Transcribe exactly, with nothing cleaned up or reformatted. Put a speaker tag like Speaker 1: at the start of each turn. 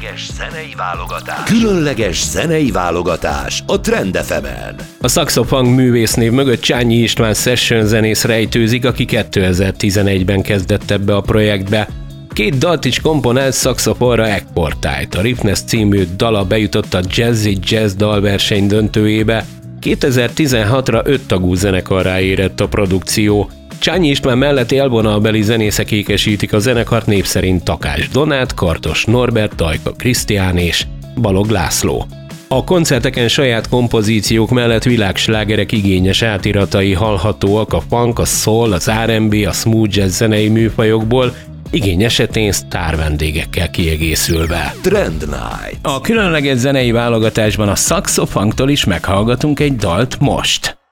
Speaker 1: Különleges zenei válogatás. Különleges zenei válogatás a Trend ef emen.
Speaker 2: A Saxofunk művésznév mögött Csányi István session zenész rejtőzik, aki kétezer-tizenegyben kezdett ebbe a projektbe. Két dalt is komponált szaxofonra exportált. A Riffness című dala bejutott a Jazzy Jazz dalverseny döntőjébe. kétezer-tizenhatra öt tagú zenekarrá érett a produkció. Csányi István mellett élvonalbeli zenészek ékesítik a zenekart, név szerint Takás Donát, Kardos Norbert, Tajka Krisztián és Balog László. A koncerteken saját kompozíciók mellett világslágerek igényes átiratai hallhatóak a funk, a soul, az er and bé, a smooth jazz zenei műfajokból, igény esetén sztár vendégekkel kiegészülve.
Speaker 1: Trend Night.
Speaker 2: A különleges zenei válogatásban a Saxofunktól is meghallgatunk egy dalt most.